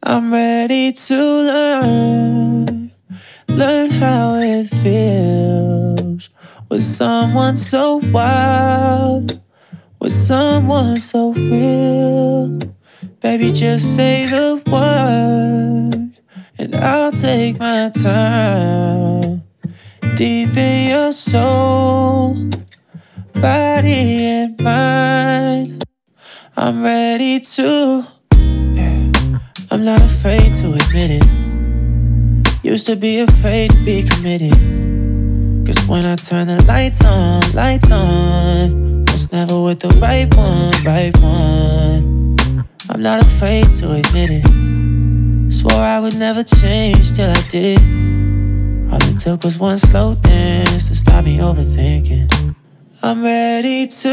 I'm ready to learn how it feels with someone so wild, with someone so real. Baby, just say the word and I'll take my time. Deep in your soul, body and mind, I'm ready to, I'm not afraid to admit it. Used to be afraid to be committed, 'cause when I turn the lights on, was never with the right one. I'm not afraid to admit it. Swore I would never change till I did it. All it took was one slow dance to stop me overthinking. I'm ready to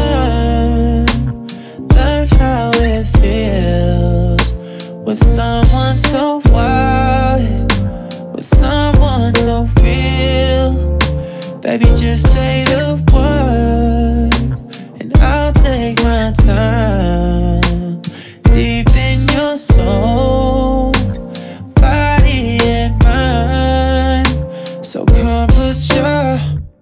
learn how it feels with someone so wild, with someone so real. Baby, just say the word and I'll take my time. Deep in your soul, body and mind. So come put your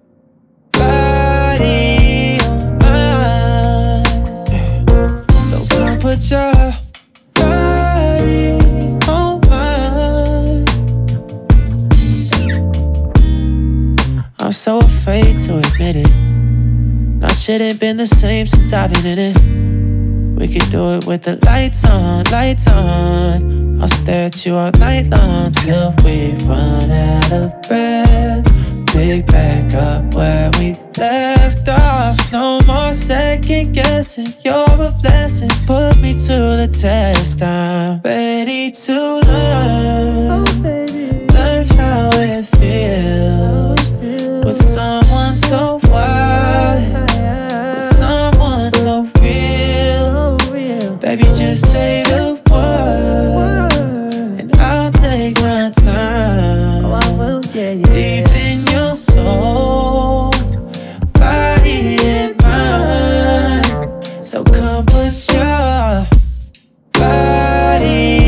body on mine. So come put your body on mine. I'm so afraid to admit it. Now shit ain't been the same since I've been in it. We could do it with the lights on. I'll stare at you all night long till we run out of breath. Pick back up where we left off. No more second guessing. You're a blessing. Put me to the test. I'm ready to learn how it feels with someone so wild, with someone so real. Baby, just say the word and I'll take my time. Oh, I will get you deep in your soul, body and mind. So come put your body